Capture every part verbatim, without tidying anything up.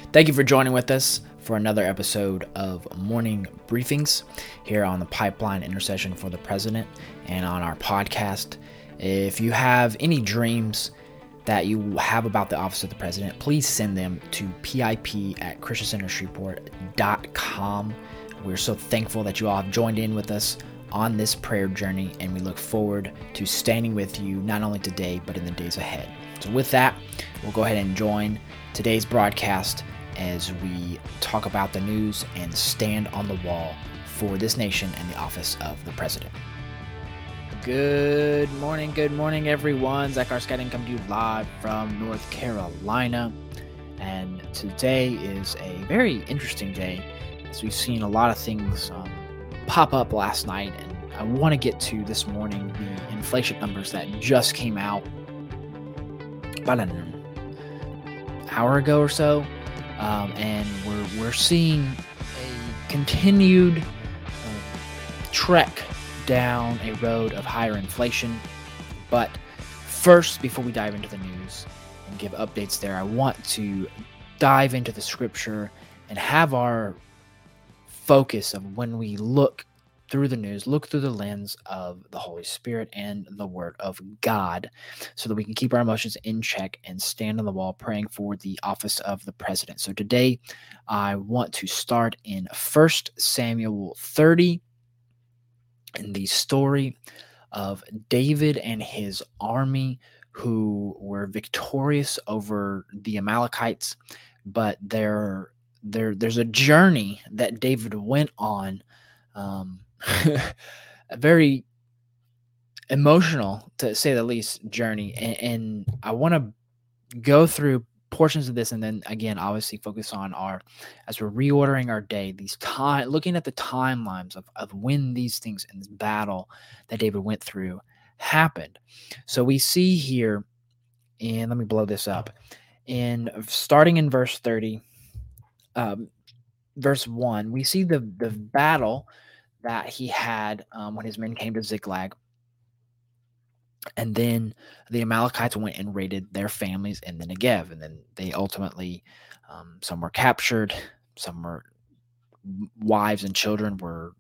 Thank you for joining with us for another episode of Morning Briefings here on the Pipeline Intercession for the President and on our podcast. If you have any dreams that you have about the office of the president, please send them to pip at christian center shreveport dot com. We're so thankful that you all have joined in with us on this prayer journey, and we look forward to standing with you not only today, but in the days ahead. So with that, we'll go ahead and join today's broadcast as we talk about the news and stand on the wall for this nation and the office of the president. Good morning, good morning, everyone. Zach Arskadden coming to you live from North Carolina. And today is a very interesting day, as we've seen a lot of things um, pop up last night. And I want to get to this morning the inflation numbers that just came out about an hour ago or so. Um, and we're we're seeing a continued uh, trek down a road of higher inflation. But first, before we dive into the news and give updates there, I want to dive into the scripture and have our focus of when we look through the news, look through the lens of the Holy Spirit and the Word of God, so that we can keep our emotions in check and stand on the wall praying for the office of the president. So today, I want to start in First Samuel thirty, in the story of David and his army who were victorious over the Amalekites, but there, there, there's a journey that David went on, um, a very emotional, to say the least, journey. And, and I want to go through portions of this, and then again, obviously focus on our, as we're reordering our day, these time, looking at the timelines of, of when these things in this battle that David went through happened. So we see here, and let me blow this up, in starting in verse thirty, um, verse one, we see the the battle that he had um, when his men came to Ziklag. And then the Amalekites went and raided their families in the Negev. And then they ultimately, um, some were captured, some were, wives and children were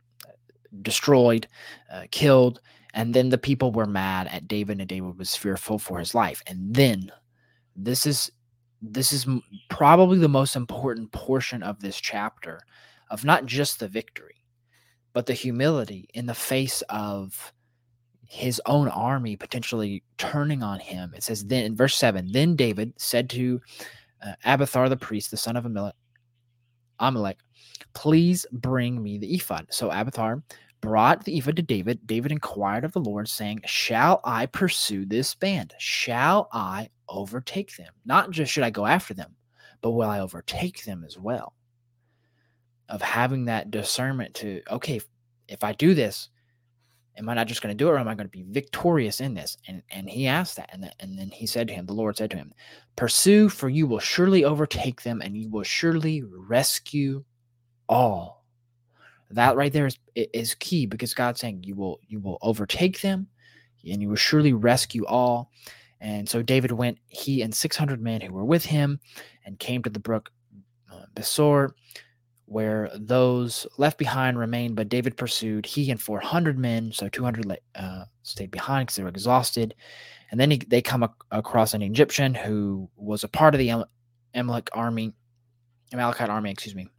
destroyed, uh, killed. And then the people were mad at David, and David was fearful for his life. And then this is, this is probably the most important portion of this chapter, of not just the victory, but the humility in the face of his own army potentially turning on him. It says then in verse seven, then David said to uh, Abiathar the priest, the son of Amalek, Amalek, please bring me the ephod. So Abiathar brought the ephod to David. David inquired of the Lord, saying, shall I pursue this band? Shall I overtake them? Not just should I go after them, but will I overtake them as well? Of having that discernment to, okay, if I do this, am I not just going to do it, or am I going to be victorious in this? And and he asked that, and, the, and then he said to him, the Lord said to him, pursue, for you will surely overtake them, and you will surely rescue all. That right there is is key, because God's saying you will you will overtake them, and you will surely rescue all. And so David went, he and six hundred men who were with him, and came to the brook uh, Besor, where those left behind remained, but David pursued, he and four hundred men, so two hundred uh, stayed behind because they were exhausted. And then he, they come ac- across an Egyptian who was a part of the Am- Amalek army, Amalekite army, excuse me.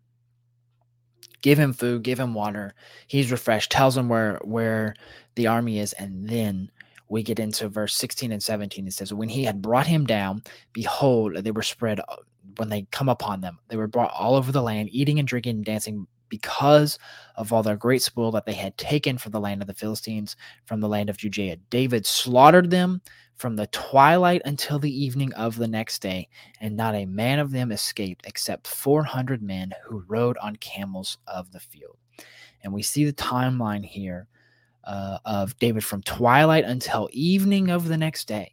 Give him food, give him water. He's refreshed, tells him where, where the army is, and then we get into verse sixteen and seventeen. It says, when he had brought him down, behold, they were spread. When they come upon them, they were brought all over the land, eating and drinking and dancing, because of all their great spoil that they had taken from the land of the Philistines, from the land of Judea. David slaughtered them from the twilight until the evening of the next day, and not a man of them escaped, except four hundred men who rode on camels of the field. And we see the timeline here uh, of David from twilight until evening of the next day.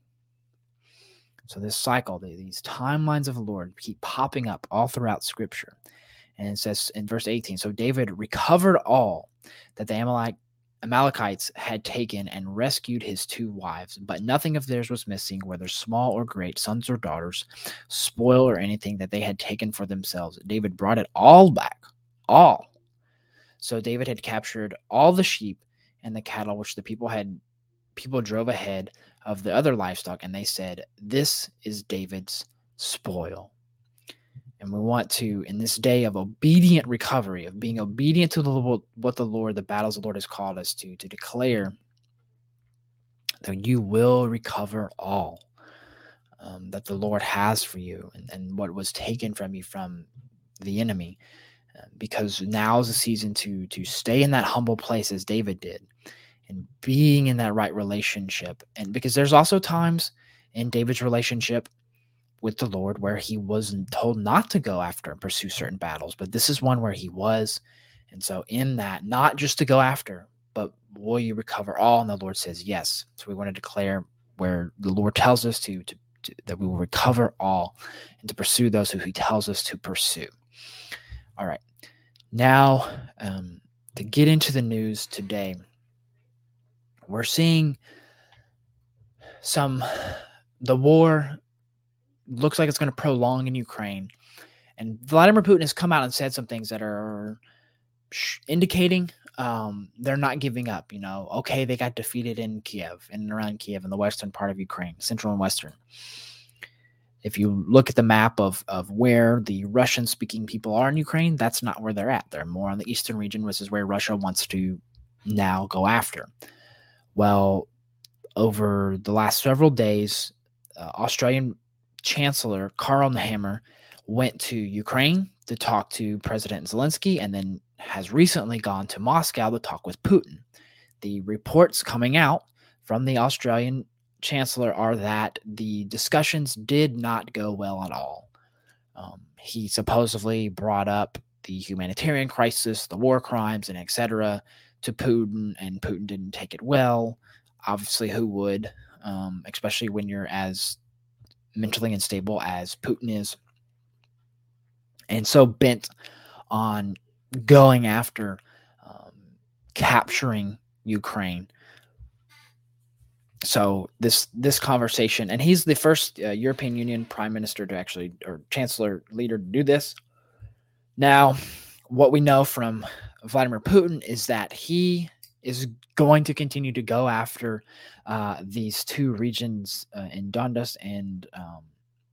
So this cycle, these timelines of the Lord keep popping up all throughout Scripture. And it says in verse eighteen, so David recovered all that the Amalek, Amalekites had taken and rescued his two wives, but nothing of theirs was missing, whether small or great, sons or daughters, spoil or anything that they had taken for themselves. David brought it all back, all. So David had captured all the sheep and the cattle which the people had people drove ahead of the other livestock, and they said, "This is David's spoil." And we want to, in this day of obedient recovery, of being obedient to the Lord, what the Lord, the battles the Lord has called us to, to declare that you will recover all um, that the Lord has for you, and, and what was taken from you from the enemy. Uh, because now is the season to to stay in that humble place as David did, and being in that right relationship. And because there's also times in David's relationship with the Lord where he wasn't told not to go after and pursue certain battles, but this is one where he was. And so in that, not just to go after, but will you recover all? And the Lord says yes. So we want to declare where the Lord tells us to, to, to that we will recover all, and to pursue those who he tells us to pursue. All right. Now, um, to get into the news today, we're seeing some, the war looks like it's going to prolong in Ukraine. And Vladimir Putin has come out and said some things that are indicating um, they're not giving up. You know, okay, they got defeated in Kiev, in and around Kiev, in the western part of Ukraine, central and western. If you look at the map of, of where the Russian-speaking people are in Ukraine, that's not where they're at. They're more on the eastern region, which is where Russia wants to now go after. Well, over the last several days, uh, Australian Chancellor Karl Nehammer went to Ukraine to talk to President Zelensky, and then has recently gone to Moscow to talk with Putin. The reports coming out from the Australian Chancellor are that the discussions did not go well at all. Um, he supposedly brought up the humanitarian crisis, the war crimes, and et cetera to Putin, and Putin didn't take it well. Obviously, who would, um, especially when you're as mentally unstable as Putin is, and so bent on going after um, capturing Ukraine. So this this conversation, and he's the first uh, European Union prime minister to actually, or chancellor leader to do this. Now, what we know from Vladimir Putin is that he is going to continue to go after uh, these two regions uh, in Donbass and um,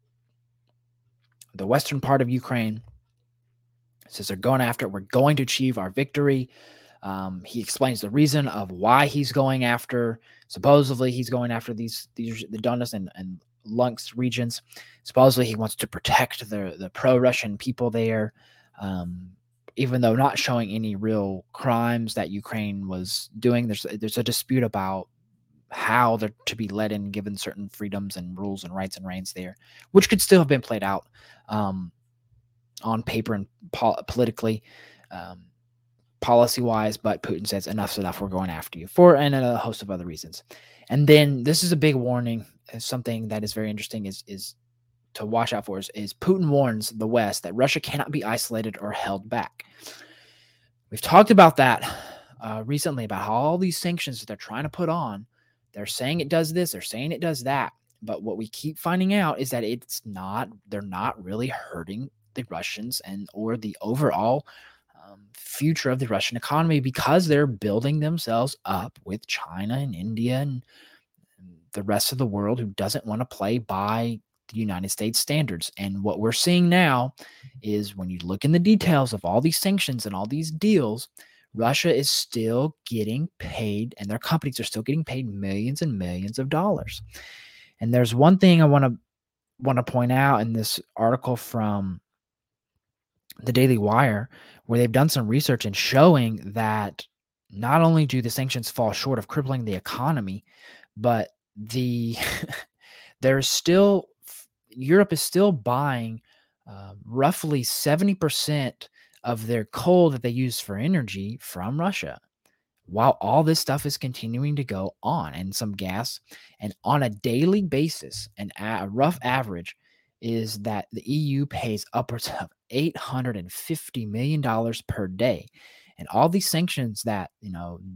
the western part of Ukraine. Says they're going after it. We're going to achieve our victory. Um, he explains the reason of why he's going after. Supposedly, he's going after these these the Donbass and, and Luhansk regions. Supposedly, he wants to protect the the pro-Russian people there, um, even though not showing any real crimes that Ukraine was doing. There's there's a dispute about how they're to be let in, given certain freedoms and rules and rights and reigns there, which could still have been played out um, on paper and pol- politically. Um, policy-wise, but Putin says enough's enough, we're going after you for, and a host of other reasons. And then this is a big warning. Something that is very interesting is is to watch out for is, is Putin warns the West that Russia cannot be isolated or held back. We've talked about that uh, recently, about how all these sanctions that they're trying to put on, they're saying it does this, they're saying it does that, but what we keep finding out is that it's not, they're not really hurting the Russians and or the overall Um, future of the Russian economy, because they're building themselves up with China and India and the rest of the world who doesn't want to play by the United States standards. And what we're seeing now is, when you look in the details of all these sanctions and all these deals, Russia is still getting paid, and their companies are still getting paid millions and millions of dollars. And there's one thing I want to want to point out in this article from the Daily Wire, where they've done some research and showing that not only do the sanctions fall short of crippling the economy, but the there's still Europe is still buying uh, roughly seventy percent of their coal that they use for energy from Russia, while all this stuff is continuing to go on, and some gas. And on a daily basis, an a rough average is that the E U pays upwards of eight hundred fifty million dollars per day. And all these sanctions that, you know,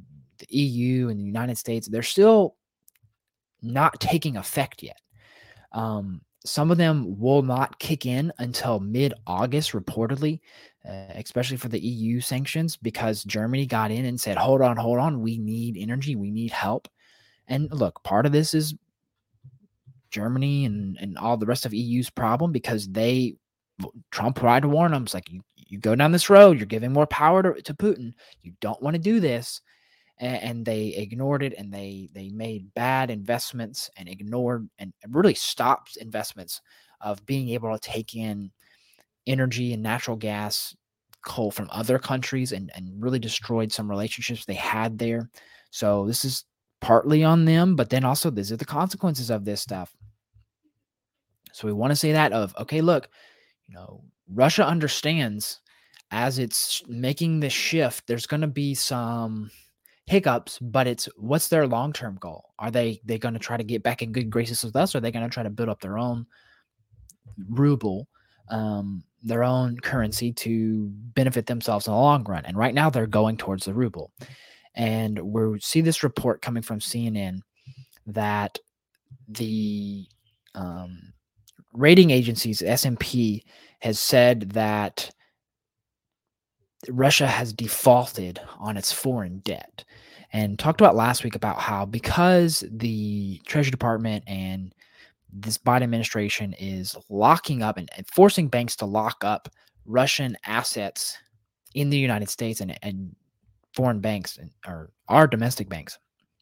the E U and the United States, they're still not taking effect yet. Um, some of them will not kick in until mid-August, reportedly, uh, especially for the E U sanctions, because Germany got in and said, hold on, hold on, we need energy, we need help. And look, part of this is Germany and, and all the rest of E U's problem, because they, Trump tried to warn them. It's like, you, you go down this road, you're giving more power to, to Putin. You don't want to do this. And, and they ignored it, and they they made bad investments and ignored and really stopped investments of being able to take in energy and natural gas, coal from other countries, and, and really destroyed some relationships they had there. So this is partly on them, but then also these are the consequences of this stuff. So we want to say that of, okay, look, you know, Russia understands as it's making this shift, there's going to be some hiccups, but it's what's their long-term goal? Are they they going to try to get back in good graces with us? Or are they going to try to build up their own ruble, um, their own currency to benefit themselves in the long run? And right now they're going towards the ruble. And we see this report coming from C N N that the um, rating agencies, S and P, has said that Russia has defaulted on its foreign debt, and talked about last week about how, because the Treasury Department and this Biden administration is locking up and, and forcing banks to lock up Russian assets in the United States, and, and foreign banks, or our domestic banks,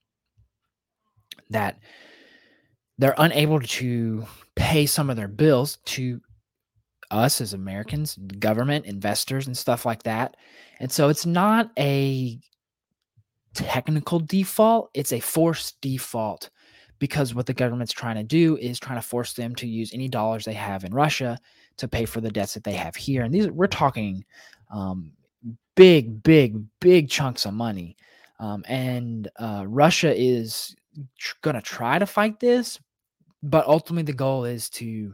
that they're unable to pay some of their bills to us as Americans, government, investors, and stuff like that. And so it's not a technical default, it's a forced default, because what the government's trying to do is trying to force them to use any dollars they have in Russia to pay for the debts that they have here. And these, we're talking um, big, big, big chunks of money. Um, and uh, Russia is tr- going to try to fight this, but ultimately the goal is to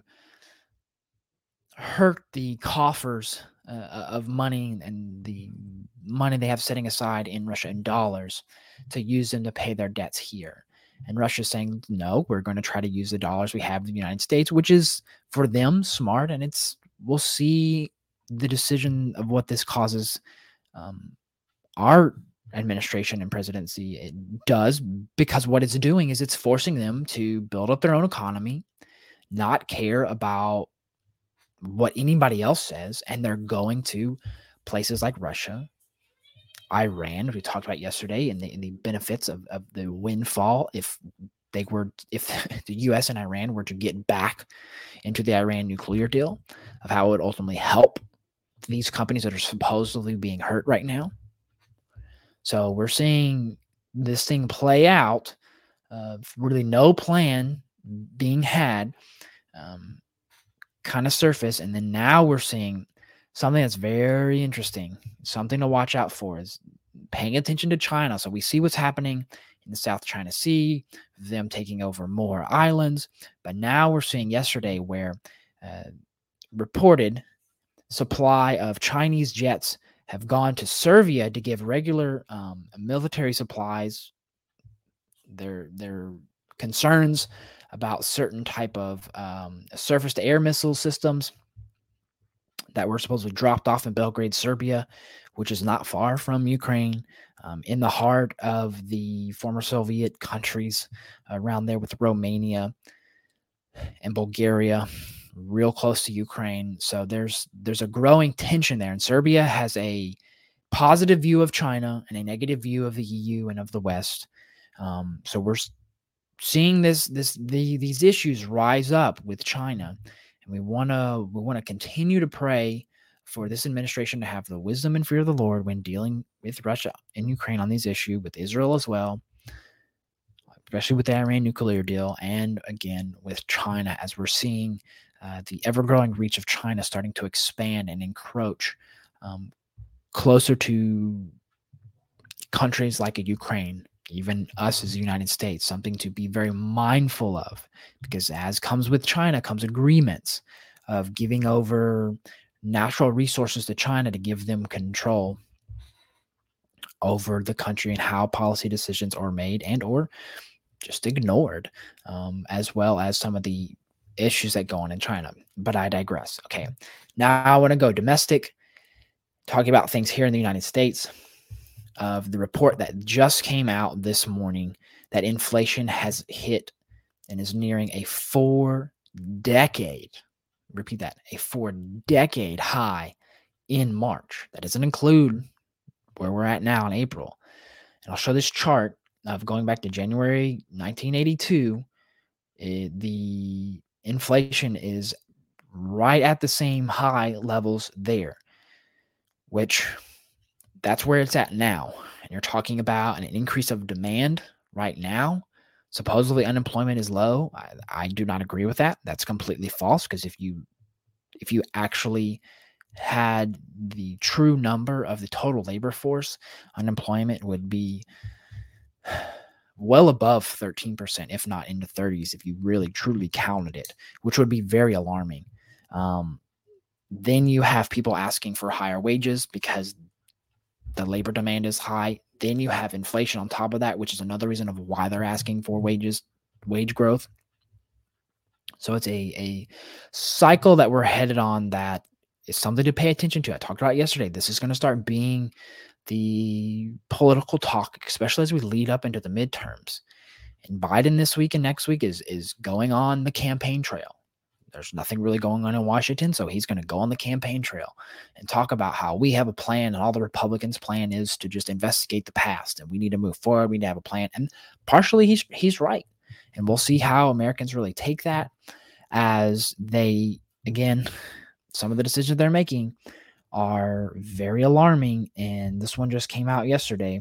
hurt the coffers uh, of money and the money they have setting aside in Russia in dollars to use them to pay their debts here. And Russia's saying, no, we're going to try to use the dollars we have in the United States, which is for them smart. And it's, we'll see the decision of what this causes um, our administration and presidency it does, because what it's doing is it's forcing them to build up their own economy, not care about what anybody else says, and they're going to places like Russia, Iran, we talked about yesterday, and the, and the benefits of, of the windfall if they were, if the U S and Iran were to get back into the Iran nuclear deal, of how it would ultimately help these companies that are supposedly being hurt right now. So we're seeing this thing play out of really no plan being had, um, kind of surface. And then now we're seeing something that's very interesting, something to watch out for, is paying attention to China. So we see what's happening in the South China Sea, them taking over more islands. But now we're seeing yesterday where uh, reported supply of Chinese jets have gone to Serbia to give regular um, military supplies. Their their concerns about certain type of um, surface-to-air missile systems that were supposedly dropped off in Belgrade, Serbia, which is not far from Ukraine, um, in the heart of the former Soviet countries around there, with Romania and Bulgaria, real close to Ukraine. So there's there's a growing tension there. And Serbia has a positive view of China and a negative view of the E U and of the West. Um, so we're seeing this this the these issues rise up with China, and we want to we want to continue to pray for this administration to have the wisdom and fear of the Lord when dealing with Russia and Ukraine on these issues, with Israel as well, especially with the Iran nuclear deal, and again with China, as we're seeing uh, the ever-growing reach of China starting to expand and encroach um, closer to countries like Ukraine, even us as the United States, something to be very mindful of, because as comes with China comes agreements of giving over natural resources to China to give them control over the country and how policy decisions are made and or just ignored, um, as well as some of the issues that go on in China. But I digress. Okay, now I want to go domestic, talking about things here in the United States. Of the report that just came out this morning that inflation has hit and is nearing a four decade, repeat that, a four decade high in March. That doesn't include where we're at now in April. And I'll show this chart of going back to January nineteen eighty-two. It, the inflation is right at the same high levels there, which that's where it's at now. And you're talking about an increase of demand right now. Supposedly unemployment is low. I, I do not agree with that. That's completely false, because if you if you actually had the true number of the total labor force, unemployment would be well above thirteen percent, if not in the thirties, if you really truly counted it, which would be very alarming. Um, then you have people asking for higher wages because the labor demand is high. Then you have inflation on top of that, which is another reason of why they're asking for wages, wage growth. So it's a, a cycle that we're headed on that is something to pay attention to. I talked about yesterday. This is going to start being the political talk, especially as we lead up into the midterms. And Biden this week and next week is, is going on the campaign trail. There's nothing really going on in Washington, so he's going to go on the campaign trail and talk about how we have a plan, and all the Republicans' plan is to just investigate the past, and we need to move forward. We need to have a plan. And partially he's he's right. And we'll see how Americans really take that, as they, again, some of the decisions they're making are very alarming. And this one just came out yesterday,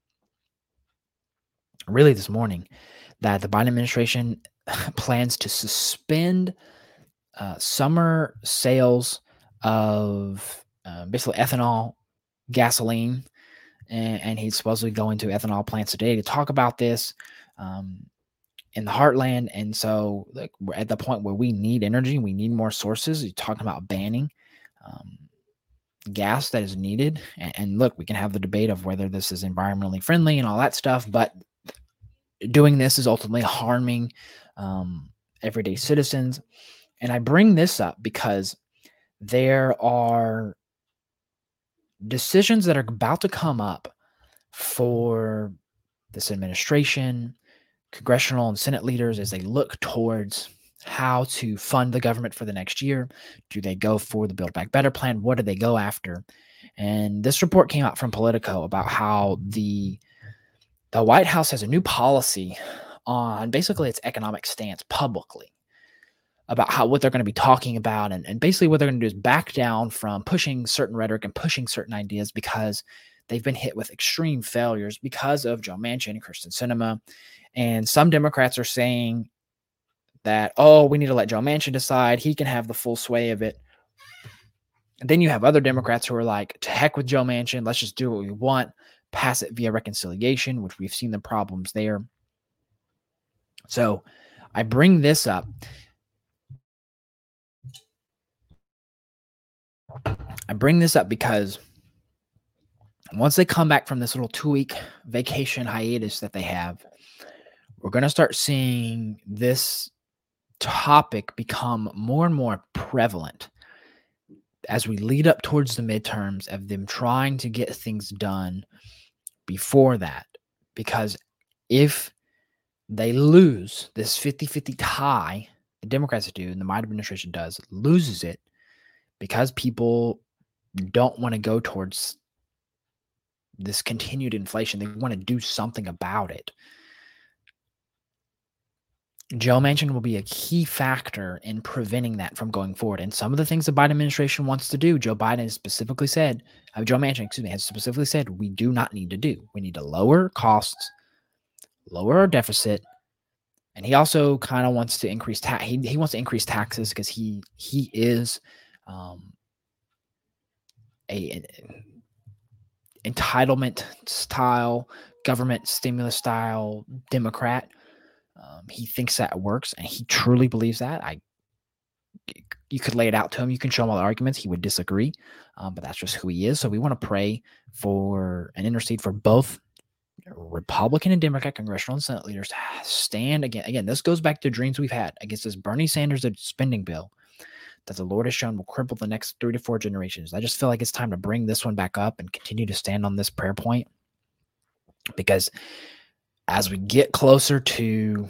really this morning, that the Biden administration plans to suspend uh, summer sales of uh, basically ethanol, gasoline, and, and he's supposedly going to ethanol plants today to talk about this. Um, in the heartland. And so like, we're at the point where we need energy. We need more sources. You're talking about banning um, gas that is needed. And, and look, we can have the debate of whether this is environmentally friendly and all that stuff, but doing this is ultimately harming um, everyday citizens. And I bring this up because there are decisions that are about to come up for this administration, congressional and Senate leaders, as they look towards how to fund the government for the next year. Do they go for the Build Back Better plan? What do they go after? And this report came out from Politico about how the the White House has a new policy on basically its economic stance publicly, about how what they're going to be talking about, and, and basically what they're going to do is back down from pushing certain rhetoric and pushing certain ideas because they've been hit with extreme failures because of Joe Manchin and Kyrsten Sinema. And some Democrats are saying that, oh, we need to let Joe Manchin decide. He can have the full sway of it. And then you have other Democrats who are like, to heck with Joe Manchin. Let's just do what we want. Pass it via reconciliation, which we've seen the problems there. So I bring this up. I bring this up because once they come back from this little two-week vacation hiatus that they have, we're going to start seeing this topic become more and more prevalent as we lead up towards the midterms, of them trying to get things done before that. Because if they lose this fifty-fifty tie, the Democrats do, and the Biden administration does, loses it because people don't want to go towards this continued inflation. They want to do something about it. Joe Manchin will be a key factor in preventing that from going forward. And some of the things the Biden administration wants to do, Joe Biden has specifically said, uh, Joe Manchin, excuse me, has specifically said, we do not need to do. We need to lower costs, lower our deficit. And he also kind of wants to increase tax. He, he wants to increase taxes because he, he is um, a, an entitlement style, government stimulus style Democrat. Um, he thinks that works, and he truly believes that. I You could lay it out to him. You can show him all the arguments. He would disagree, um, but that's just who he is. So we want to pray for and intercede for both Republican and Democrat congressional and Senate leaders to stand again. Again, this goes back to dreams we've had against this Bernie Sanders spending bill that the Lord has shown will cripple the next three to four generations. I just feel like it's time to bring this one back up and continue to stand on this prayer point, because as we get closer to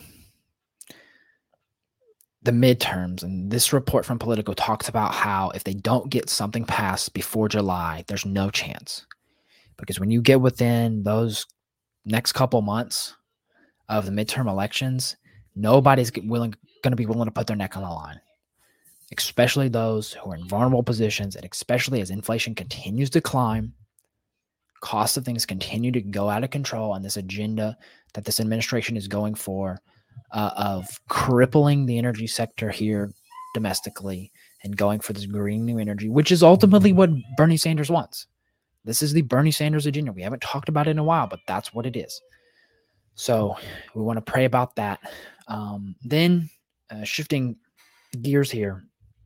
the midterms, and this report from Politico talks about how if they don't get something passed before July, there's no chance. Because when you get within those next couple months of the midterm elections, nobody's willing going to be willing to put their neck on the line, especially those who are in vulnerable positions, and especially as inflation continues to climb, costs of things continue to go out of control, and this agenda that this administration is going for uh, of crippling the energy sector here domestically and going for this green new energy, which is ultimately what Bernie Sanders wants. This is the Bernie Sanders agenda. We haven't talked about it in a while, but that's what it is. So we want to pray about that. Um, then uh, shifting gears here,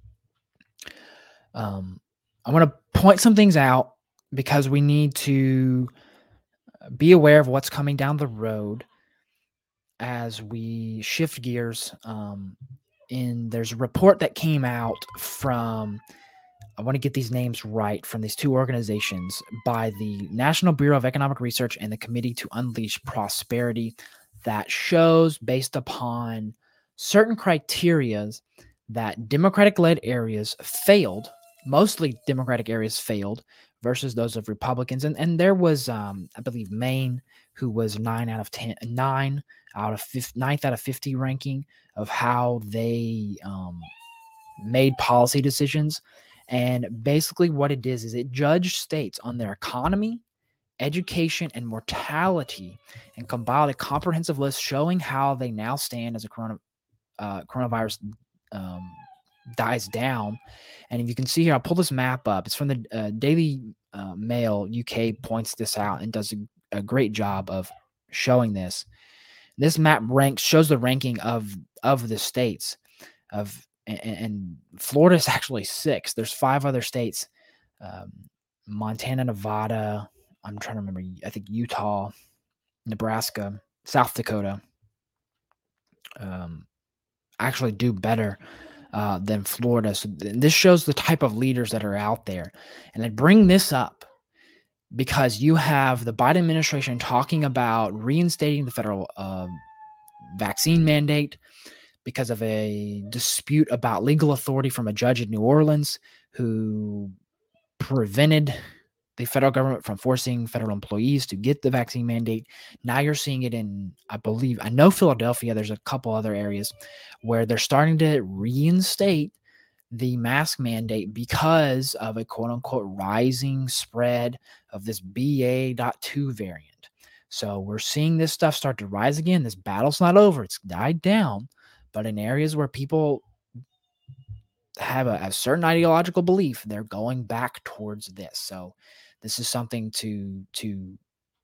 um, I want to point some things out because we need to be aware of what's coming down the road as we shift gears. Um, in there's a report that came out from, I want to get these names right, from these two organizations, by the National Bureau of Economic Research and the Committee to Unleash Prosperity, that shows, based upon certain criterias, that Democratic-led areas failed, mostly Democratic areas failed, versus those of Republicans. And, and there was, um, I believe, Maine, who was nine out of ten, nine out of fifty, ninth out of fifty ranking of how they um, made policy decisions. And basically what it is, is it judged states on their economy, education, and mortality, and compiled a comprehensive list showing how they now stand as a corona, uh, coronavirus um, dies down. And if you can see here, I'll pull this map up. It's from the uh, Daily uh, Mail. U K points this out and does a, a great job of showing this. This map ranks shows the ranking of of the states of, and, and Florida is actually six. There's five other states: um, Montana, Nevada. I'm trying to remember. I think Utah, Nebraska, South Dakota. Um, actually do better uh, than Florida. So th- this shows the type of leaders that are out there. And I bring this up because you have the Biden administration talking about reinstating the federal uh, vaccine mandate because of a dispute about legal authority from a judge in New Orleans who prevented the federal government from forcing federal employees to get the vaccine mandate. Now you're seeing it in, I believe, I know Philadelphia, there's a couple other areas where they're starting to reinstate the mask mandate because of a quote unquote rising spread of this B A point two variant. So we're seeing this stuff start to rise again. This battle's not over. It's died down, but in areas where people have a, a certain ideological belief, they're going back towards this. So this is something to to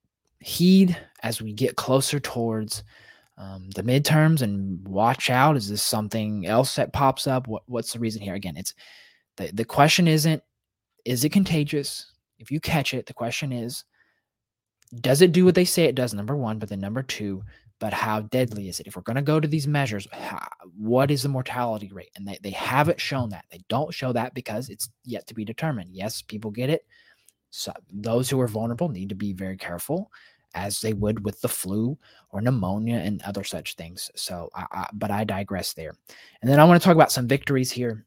heed as we get closer towards um, the midterms, and watch out. Is this something else that pops up? What, what's the reason here? Again, it's the, the question isn't, is it contagious? If you catch it, the question is, does it do what they say it does? Number one, but then number two, but how deadly is it? If we're going to go to these measures, how, what is the mortality rate? And they, they haven't shown that. They don't show that because it's yet to be determined. Yes, people get it. So those who are vulnerable need to be very careful, as they would with the flu or pneumonia and other such things. So, I, I, but I digress there. And then I want to talk about some victories here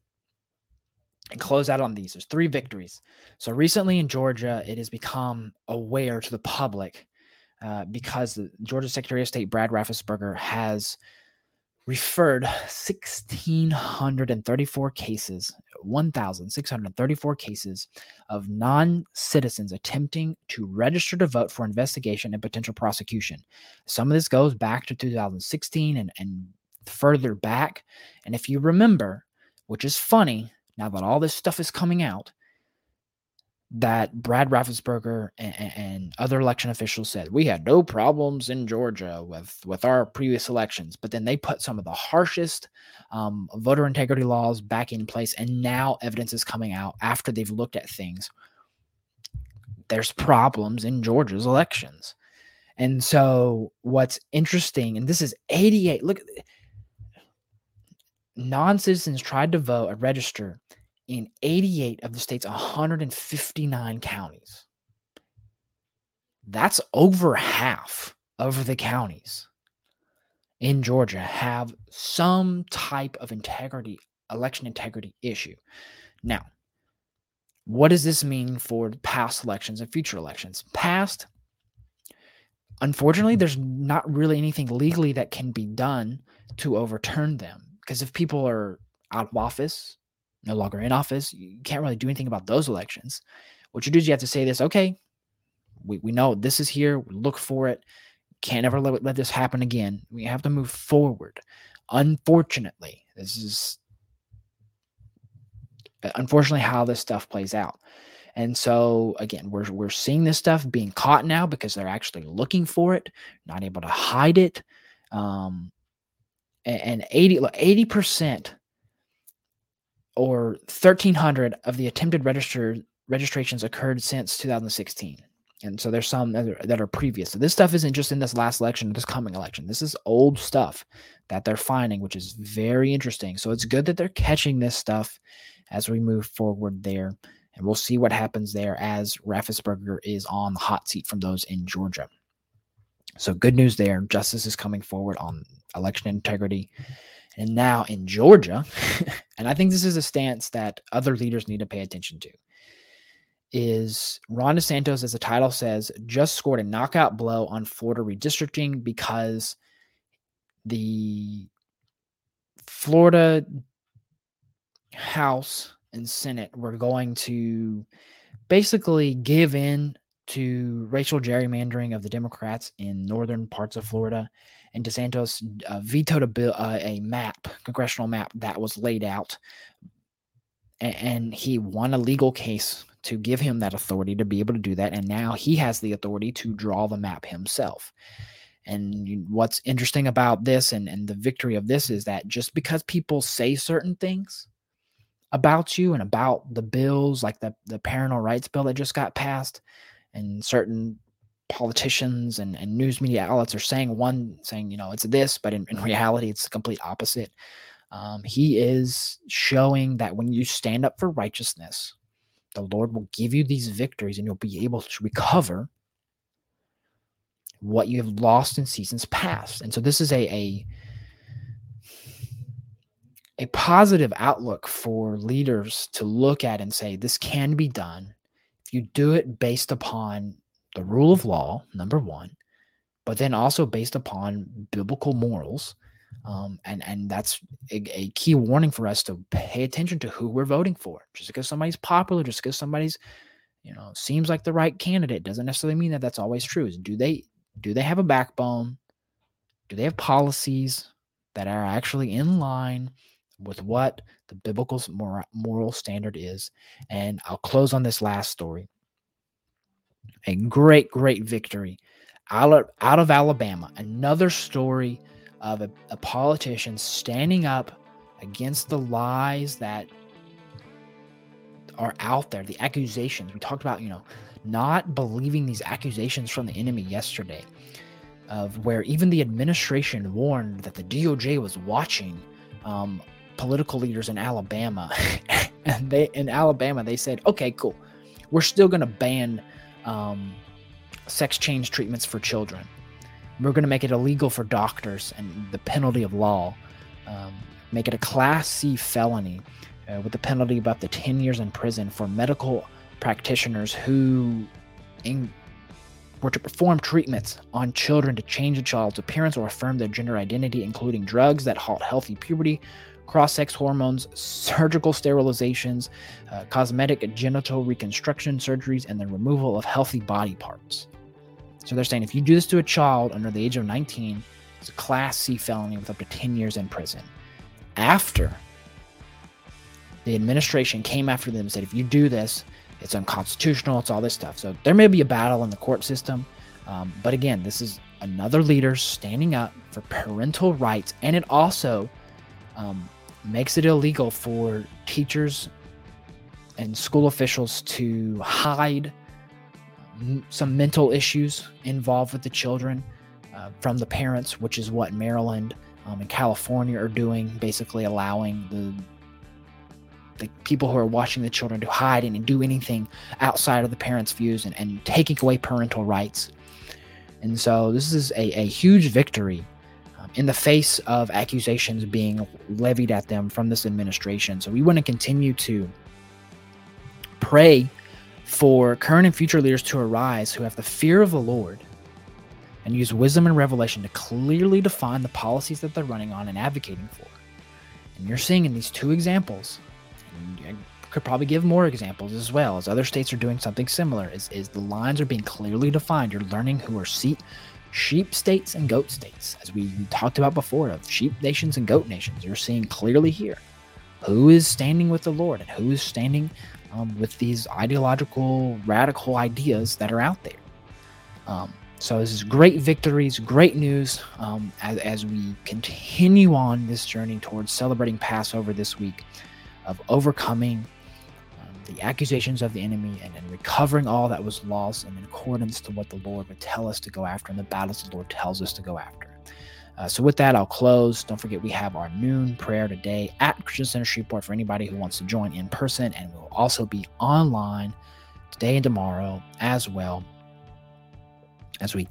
and close out on these. There's three victories. So recently in Georgia, it has become aware to the public uh, because the Georgia Secretary of State Brad Raffensperger has referred one thousand six hundred thirty-four cases, one thousand six hundred thirty-four cases of non-citizens attempting to register to vote for investigation and potential prosecution. Some of this goes back to two thousand sixteen and, and further back. And if you remember, which is funny, now that all this stuff is coming out, that Brad Raffensperger and, and other election officials said, we had no problems in Georgia with, with our previous elections. But then they put some of the harshest um, voter integrity laws back in place. And now evidence is coming out after they've looked at things. There's problems in Georgia's elections. And so what's interesting, and this is eighty-eight, look, non-citizens tried to vote or register in eighty-eight of the state's one hundred fifty-nine counties. That's over half of the counties in Georgia have some type of integrity, election integrity issue. Now, what does this mean for past elections and future elections? Past, unfortunately, there's not really anything legally that can be done to overturn them. Because if people are out of office, no longer in office, you can't really do anything about those elections. What you do is you have to say this, okay, we, we know this is here, we look for it, can't ever let, let this happen again. We have to move forward. Unfortunately, this is unfortunately how this stuff plays out. And so, again, we're we're seeing this stuff being caught now because they're actually looking for it, not able to hide it. Um, and, and eighty, eighty percent or thirteen hundred of the attempted register, registrations occurred since two thousand sixteen. And so there's some that are, that are previous. So this stuff isn't just in this last election, this coming election. This is old stuff that they're finding, which is very interesting. So it's good that they're catching this stuff as we move forward there. And we'll see what happens there as Raffensperger is on the hot seat from those in Georgia. So good news there. Justice is coming forward on election integrity. And now in Georgia, and I think this is a stance that other leaders need to pay attention to, is Ron DeSantis, as the title says, just scored a knockout blow on Florida redistricting because the Florida House and Senate were going to basically give in to racial gerrymandering of the Democrats in northern parts of Florida. And DeSantis uh, vetoed a bill, uh, a map, congressional map that was laid out. And, and he won a legal case to give him that authority to be able to do that. And now he has the authority to draw the map himself. And what's interesting about this and, and the victory of this is that just because people say certain things about you and about the bills, like the, the parental rights bill that just got passed, and certain politicians and, and news media outlets are saying one, saying, you know, it's this, but in, in reality, it's the complete opposite. Um, he is showing that when you stand up for righteousness, the Lord will give you these victories and you'll be able to recover what you have lost in seasons past. And so this is a, a, a positive outlook for leaders to look at and say, this can be done if you do it based upon the rule of law, number one, but then also based upon biblical morals. Um, and, and that's a, a key warning for us to pay attention to who we're voting for. Just because somebody's popular, just because somebody's, you know, seems like the right candidate doesn't necessarily mean that that's always true. Do they, do they have a backbone? Do they have policies that are actually in line with what the biblical moral standard is? And I'll close on this last story. A great, great victory out of, out of Alabama. Another story of a, a politician standing up against the lies that are out there, the accusations. We talked about, you know, not believing these accusations from the enemy yesterday, of where even the administration warned that the D O J was watching um, political leaders in Alabama. And they in Alabama, they said, okay, cool. We're still going to ban um, sex change treatments for children. We're going to make it illegal for doctors and the penalty of law. Um, make it a Class C felony uh, with the penalty of up to ten years in prison for medical practitioners who in, were to perform treatments on children to change a child's appearance or affirm their gender identity, including drugs that halt healthy puberty, cross-sex hormones, surgical sterilizations, uh, cosmetic genital reconstruction surgeries, and the removal of healthy body parts. So they're saying if you do this to a child under the age of nineteen, it's a Class C felony with up to ten years in prison. After the administration came after them and said, if you do this, it's unconstitutional, it's all this stuff. So there may be a battle in the court system. Um, but again, this is another leader standing up for parental rights. And it also um, makes it illegal for teachers and school officials to hide m- some mental issues involved with the children uh, from the parents, which is what Maryland um, and California are doing, basically allowing the the people who are watching the children to hide and do anything outside of the parents' views, and, and taking away parental rights. And so this is a, a huge victory um, in the face of accusations being levied at them from this administration. So we want to continue to pray for current and future leaders to arise who have the fear of the Lord and use wisdom and revelation to clearly define the policies that they're running on and advocating for. And you're seeing in these two examples, and I could probably give more examples as well, as other states are doing something similar, is, is the lines are being clearly defined. You're learning who are sheep, sheep states and goat states, as we talked about before, of sheep nations and goat nations. You're seeing clearly here who is standing with the Lord and who is standing um, with these ideological, radical ideas that are out there. Um, so this is great victories, great news um, as, as we continue on this journey towards celebrating Passover this week, of overcoming um, the accusations of the enemy and, and recovering all that was lost in accordance to what the Lord would tell us to go after and the battles the Lord tells us to go after. Uh, so with that, I'll close. Don't forget, we have our noon prayer today at Christian Center Shreveport for anybody who wants to join in person, and we'll also be online today and tomorrow as well as we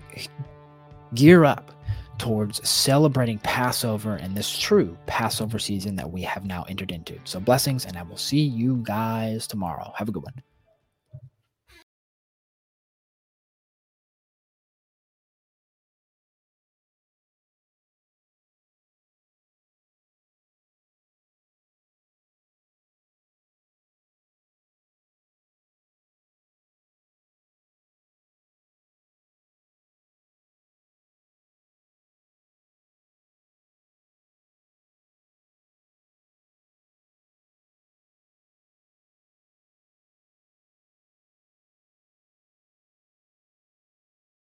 gear up towards celebrating Passover and this true Passover season that we have now entered into. So blessings, and I will see you guys tomorrow. Have a good one.